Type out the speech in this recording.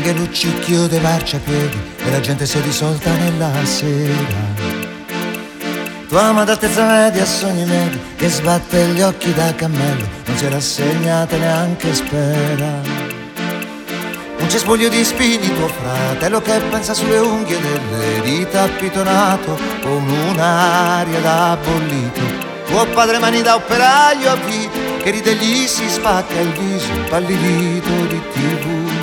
Che luccichio dei marciapiedi e la gente si è dissolta nella sera. Tua ama d'altezza media, sogni medi, che sbatte gli occhi da cammello, non si è rassegnata neanche spera. Un cespuglio di spini, tuo fratello che pensa sulle unghie delle dita, appitonato come un'aria da bollito. Tuo padre mani da operaio a vita, che ride e gli si spacca il viso, impallidito di TV.